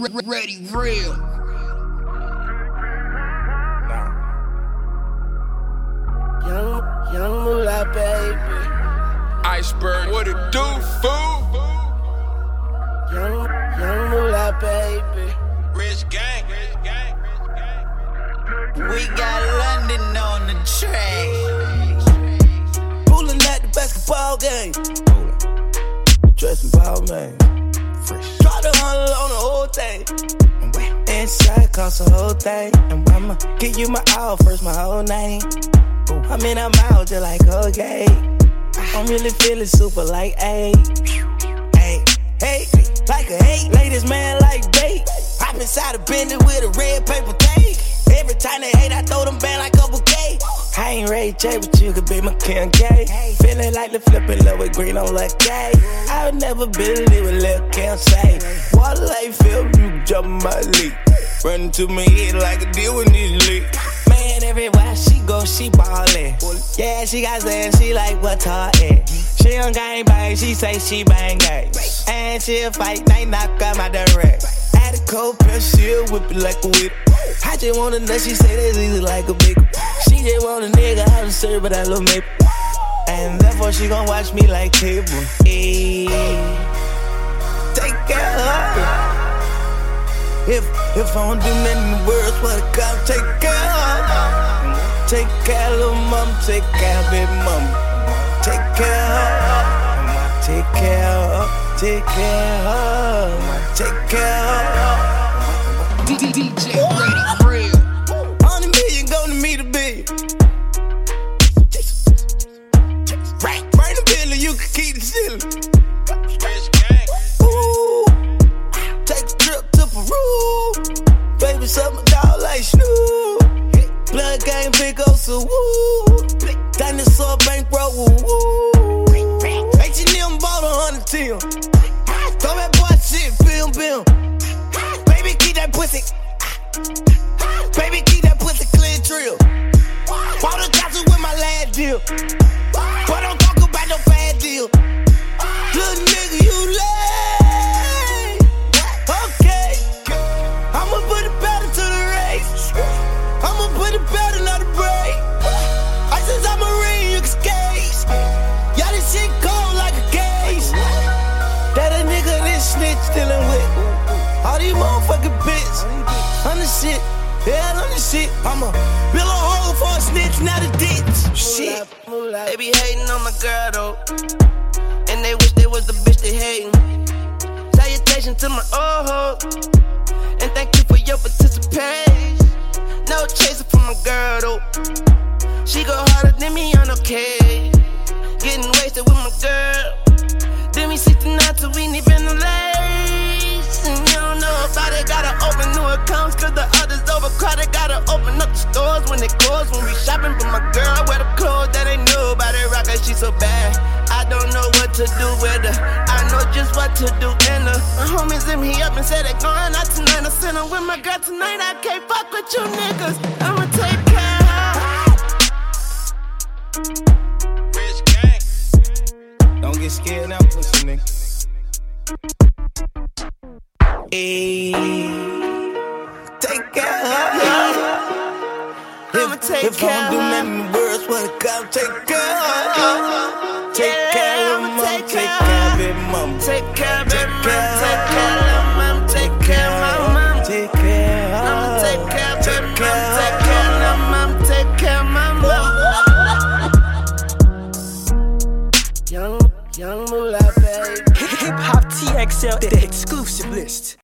Ready real. Young Moolah, baby. Iceberg, what it do, fool? Young Moolah, baby. Rich gang. We got London on the track. Pulling at the basketball game. Dressing ball, man. Fresh. Try to hunt on the whole thing. Inside cost the whole thing. And I'ma give you my all first, my whole name. I'm in, I'm out just like okay. I'm really feeling super like hey, like a hate. Ladies man like bait. Hop inside a Bentley with a red paper tape. Every time they hate, I throw them back like a bouquet. I ain't Ray J, but you could be my Kim K. Feeling like the flippin' love with green on Luck K. I would never believe what Lil' Kim say. Water like Phil, you jump my league. Running to my head like a deal with these leaks. Man, everywhere she go, she ballin'. Yeah, she got sand, she like what's her at. She don't gang bang, she say she bang gang. And she'll fight, night knock out my direct. Add a cold pill, she'll whip it like a whip. I just want a nut, she say that's easy like a big. She just want a nigga, how to serve but that little maple. And therefore she gon' watch me like cable. Hey, take care of her. If I don't do nothing in the world, what a cop take care of. Take care of little mama, take care of baby mama. Take care of, take care of, take care of, take care of. DJ Ready real. 100 million go to me to be. Bring the bill you can keep the ceiling. Rich gang. Ooh, take a trip to Peru. Baby, suck my dog like Snoop. Blood gang, big old so woo. Dinosaur bankroll, woo. H&M bought 100 Tim. Throw that boy shit, film. Baby, keep that pussy. Baby, keep that pussy clean drill. Bought a castle with my last deal. But don't talk about no bad deal. Little nigga, you lame. Okay. I'ma put it better to the race. I'ma put it better, not a break. I since I'm a ring, you can skate. Y'all this shit cold like a case. That a nigga this snitch dealing with. All these motherfucking bitch. On the shit. Yeah, on the shit. I'ma build a hole for a snitch, not a ditch. Shit. They be hating on my girl though, and they wish they was the bitch they hating. Salutation to my old hoe, and thank you for your participation. No chaser for my girl though, she go harder than me on okay. Getting wasted with my girl, then we 69 till we need ventilation. You don't know about it, gotta open new accounts cause the others overcrowded. Gotta open up the stores when they close. When we shopping for my girl, wear the clothes that ain't new about it. Rock her, she so bad, I don't know what to do with her. I know just what to do in her. My homies hit me up and said they going out tonight. I said I'm with my girl tonight, I can't fuck with you niggas. I'ma take care of her. Rich gang. Don't get scared now, pussy nigga. Hey, take care of her. I'ma take If care I don't do of her. nothing in the world, what a cop take care of her. Take care of I'ma mama, take take care care of of baby mama. Take care of baby care mama, take care of little mama, take care of my mama. Take care of I'ma take care of baby Take care mama, take care of little mama, take care of my mama. Young Moolah, baby. Hip Hop TXL, the exclusive list.